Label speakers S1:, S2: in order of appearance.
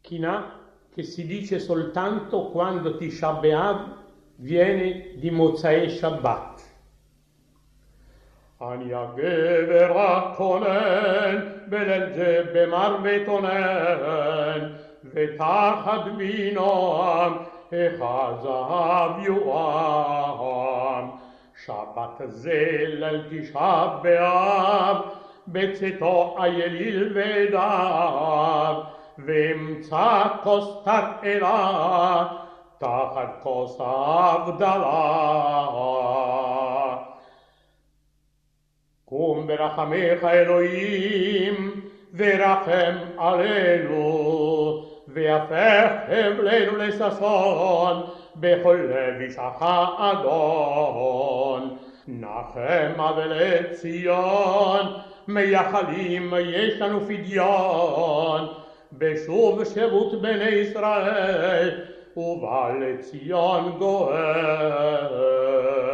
S1: Chinà che si dice soltanto quando Tisha B'Av viene di Motzei Shabbat. אני הגבר הכונן בליל זה במרבתונן ותחת בינם החזב יואם שבת זה ליל תשעה באב בצאתו אייליל ודב ואמצא כוס תרעלה תחת כוס הבדלה קום ברחמך אלוהים ורחם עלינו והפך חבלנו לששון בכל לבישך אדון נחם אבלי ציון מייחלים יש לנו פדיון בשוב שבות בני ישראל ובא לציון גואל